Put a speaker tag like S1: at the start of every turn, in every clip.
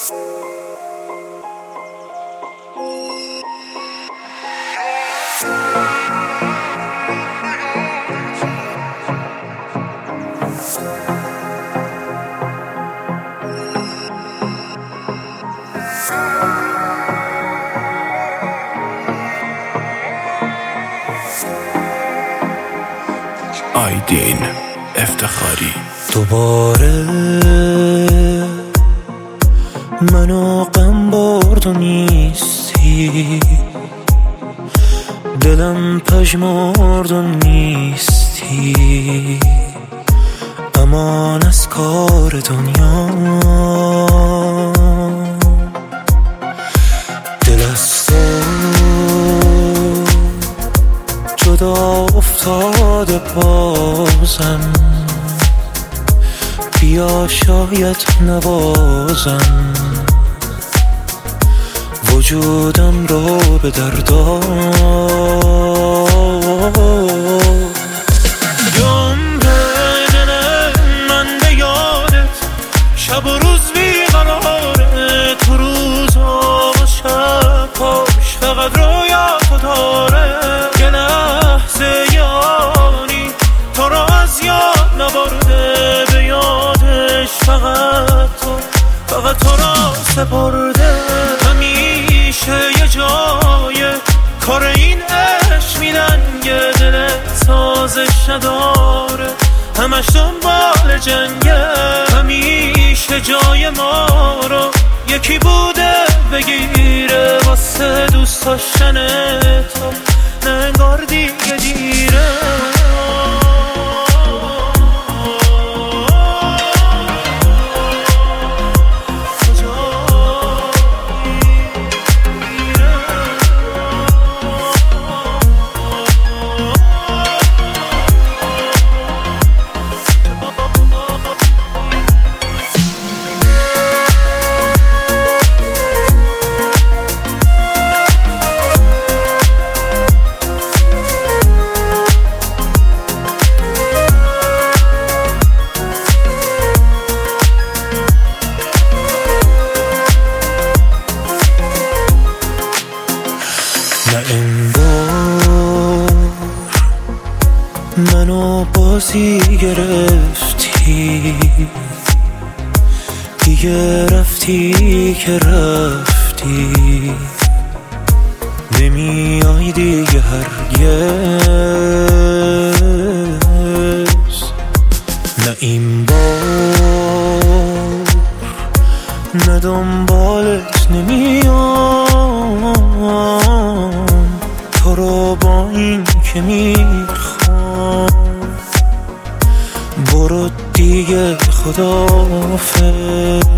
S1: آیدین افتخاری.
S2: دوباره منو غم برد و نیستی، دلم پژمرد و نیستی، امان از کار دنیا. دل از تو جدا افتاده بازم، بیا شاید نوازم وجودم رو به دردا. عمر دل من به یادت شب و روز بیقراره، تو روزا و شبهاش فقط رویاتو داره. یه لحظه یانی تو رو از یاد نبرده، به یادش فقط تو را سپرده. همیشه یه جای کار این عشق میلنگه، دلت سازش نداره، همش دنبال جنگه. همیشه جای ما رو یکی بوده بگیره، واسه دوست داشتن تو نه انگار دیگه دیره. نه انگار منو بازی گرفتی، دیگه رفتی که رفتی، نمیای دیگه هرگز. نه این بار نه دنبالت نمیام، تو رو با این که میخوام. برو دیگه خداحافظ.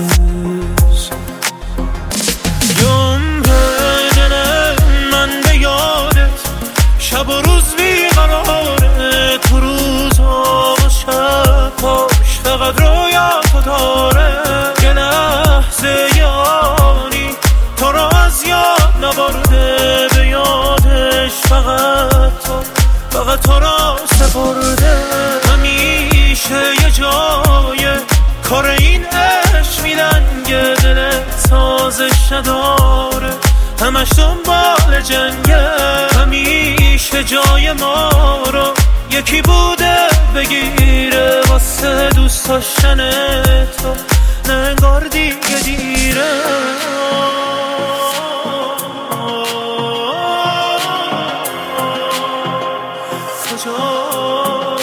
S2: عمر دل من به یادت شب و روز بیقراره، تو روزها و شبهاش فقط رویاتو داره. یه لحظه یانی تو رو از یاد نبرده، به یادش فقط تو را سپرده. همیشه یه جای کار این عشق میلنگه، دلت سازش نداره، همش دنبال جنگه. همیشه جای ما رو یکی بوده بگیره، واسه دوست داشتن تو نه انگار دیگه دیره. کجا